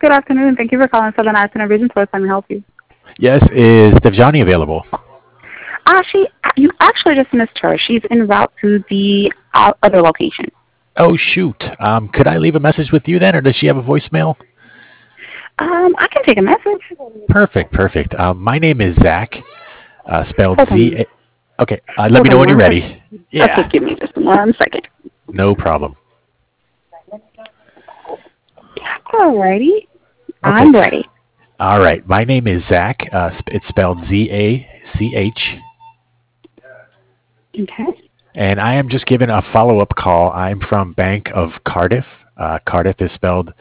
Good afternoon. Thank you for calling Southern Arts and Vision Source. Let me help you. Yes, is Devjani available? You actually just missed her. She's en route to the other location. Oh, shoot. Could I leave a message with you then, or does she have a voicemail? I can take a message. Perfect, perfect. My name is Zach, spelled Hold Z. on. Okay, let me Hold know on when you're one second. ready. Okay, Yeah, give me just 1 second. no problem. Alrighty. Okay. I'm ready. All right. My name is Zach. It's spelled Zach. Okay. And I am just giving a follow up call. I'm from Bank of Cardiff. Cardiff is spelled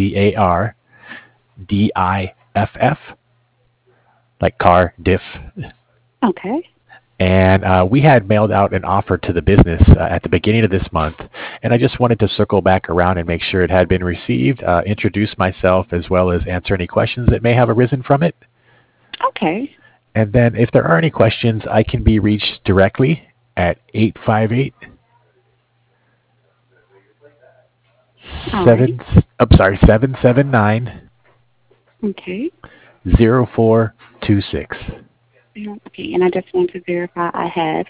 Cardiff, like Cardiff. Okay. And we had mailed out an offer to the business at the beginning of this month. And I just wanted to circle back around and make sure it had been received, introduce myself, as well as answer any questions that may have arisen from it. Okay. And then if there are any questions, I can be reached directly at 858 Alrighty. 779 Okay. 0426. Okay, and I just want to verify I have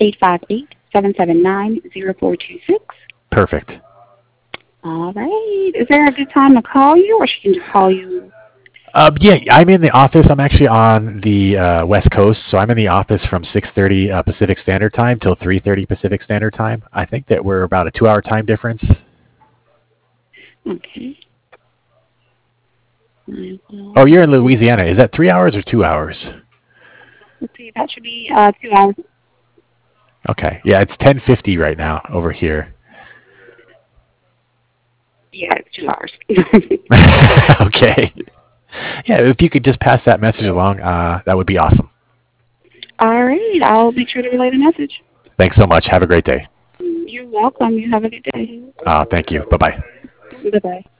858-779-0426. Perfect. All right. Is there a good time to call you, or she can just call you? Yeah, I'm in the office. I'm actually on the West Coast, so I'm in the office from 6:30 Pacific Standard Time till 3:30 Pacific Standard Time. I think that we're about a 2-hour time difference. Okay. Oh, you're in Louisiana. Is that 3 hours or 2 hours? Let's see. That should be 2 hours. Okay. Yeah, it's 10:50 right now over here. Yeah, it's 2 hours. Okay. Yeah, if you could just pass that message along, that would be awesome. All right. I'll be sure to relay the message. Thanks so much. Have a great day. You're welcome. You have a good day. Thank you. Bye bye. Bye-bye.